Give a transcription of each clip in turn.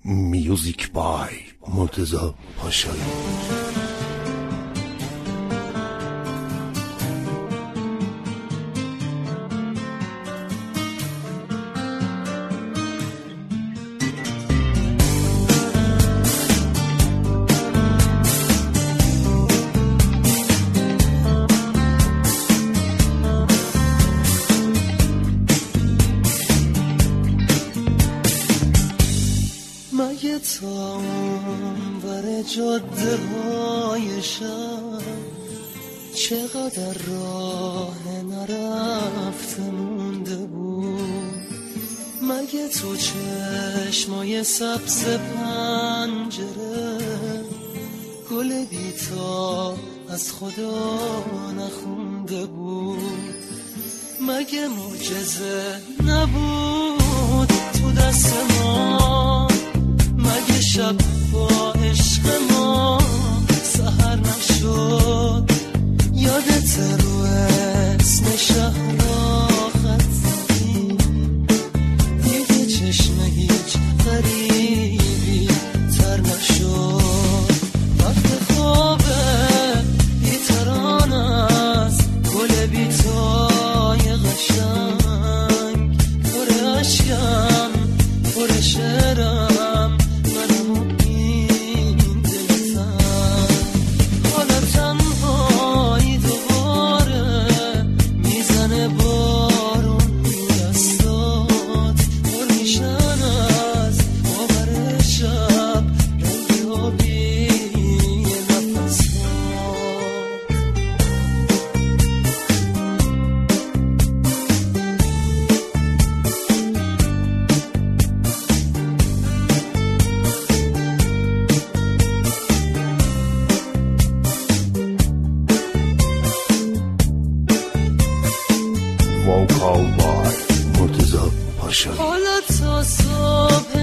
میوزیک بای مرتضی پاشایی. مگه تا بر جاده های شب چقدر راه نرفته مونده بود؟ مگه تو چشمای سبز پنجره گل بیتا از خدا نخونده بود؟ مگه معجزه نبود تو دست ما؟ مگه شب با عشق ما سحر نشد؟ یادت رو اسم شهر را خط زدی؟ دیگه چشم هیچ غریبی تر نشد. وقت خوابه بیتران از گل بیتای قشنگ، پر عشقم پر شعرم ووکال بای مرتضی پاشایی. حالا تا صبح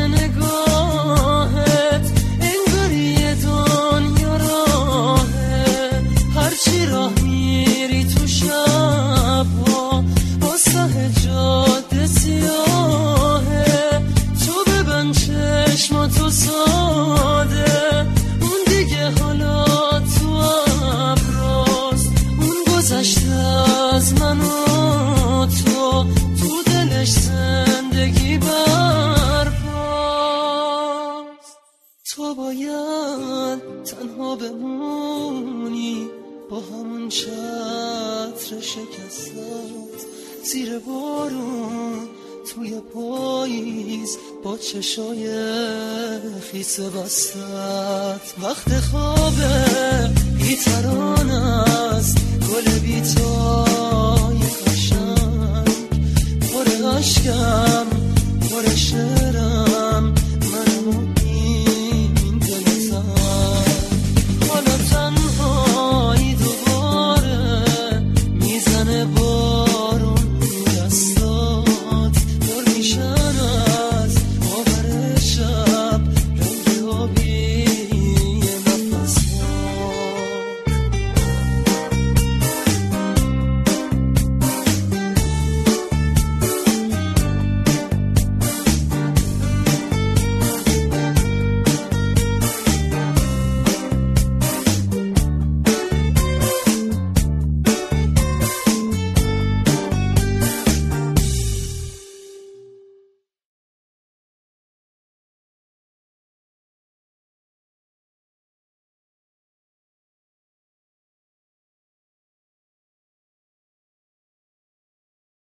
نگاهت انگار یه دنیا راهه، هرچی راه میری تو شبها با سه جاده سیاهه. تو ببند چشماتو ساده، اون دیگه حالا تو ابراست، اون گذشته از منو تو دلش زندگی برپاست. تو باید تنها بمونی با همون چتر شکستت زیر بارون توی پاییز با چشای خیس بستت. وقت خوابه بیتران است گل بیتای قشنگ، پر عشقم